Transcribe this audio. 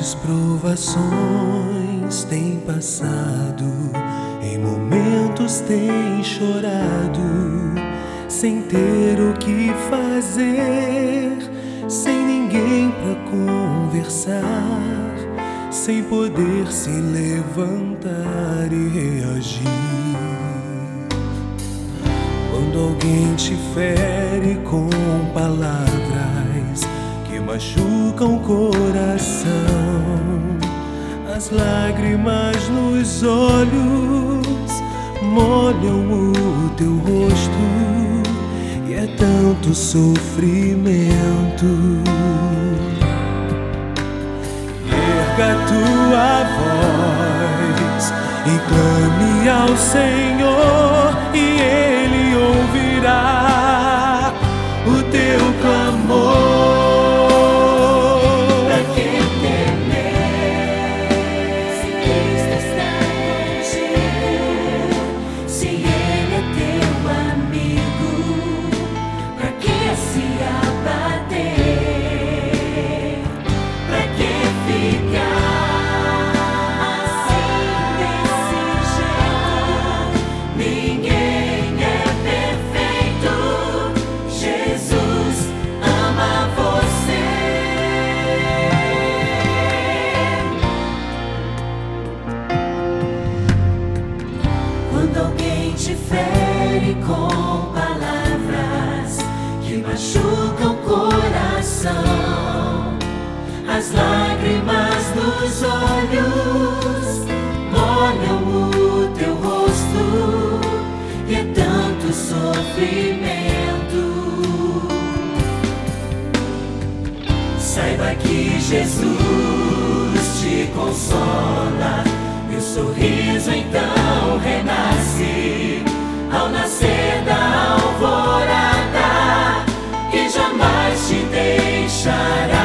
vezes provações tem passado, em momentos tem chorado, sem ter o que fazer, sem ninguém pra conversar, sem poder se levantar e reagir. Quando alguém te fere com palavras que machucam o coração, as lágrimas nos olhos molham o teu rosto, e é tanto sofrimento. Erga tua voz e clame ao Senhor, e Ele ouvirá o teu clamor. Pra que temer, se Cristo está contigo, se Ele é teu amigo? Pra que se abater? Pra que ficar assim desse jeito? Ninguém é perfeito. Jesus ama você. Quando alguém te fere com palavras que machucam o coração, as lágrimas nos olhos molham o teu rosto, e é tanto sofrimento. Saiba que Jesus te consola, e o sorriso então renasce ao nascer da alvorada, e jamais te deixará.